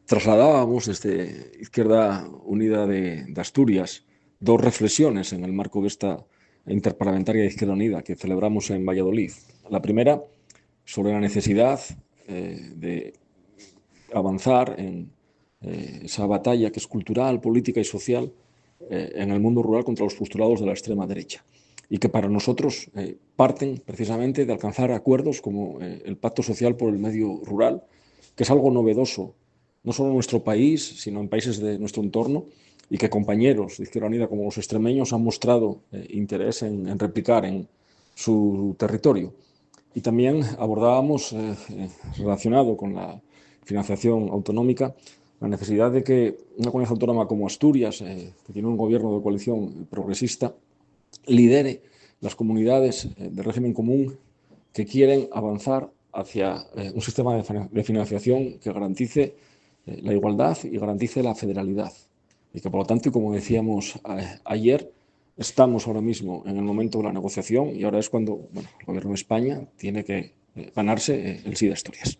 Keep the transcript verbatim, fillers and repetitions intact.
trasladábamos desde Izquierda Unida de, de Asturias dos reflexiones en el marco de esta interparlamentaria de Izquierda Unida que celebramos en Valladolid. La primera, sobre la necesidad eh, de avanzar en eh, esa batalla que es cultural, política y social eh, en el mundo rural contra los postulados de la extrema derecha y que para nosotros eh, parten precisamente de alcanzar acuerdos como eh, el Pacto Social por el Medio Rural, que es algo novedoso, no solo en nuestro país, sino en países de nuestro entorno, y que compañeros de Izquierda Unida como los extremeños han mostrado eh, interés en, en replicar en su territorio. Y también abordábamos, eh, eh, relacionado con la financiación autonómica, la necesidad de que una comunidad autónoma como Asturias, eh, que tiene un gobierno de coalición progresista, lidere las comunidades eh, de régimen común que quieren avanzar hacia eh, un sistema de, de financiación que garantice eh, la igualdad y garantice la federalidad. Y que, por lo tanto, como decíamos eh, ayer, estamos ahora mismo en el momento de la negociación y ahora es cuando bueno, el Gobierno de España tiene que eh, ganarse eh, el sí de Asturias.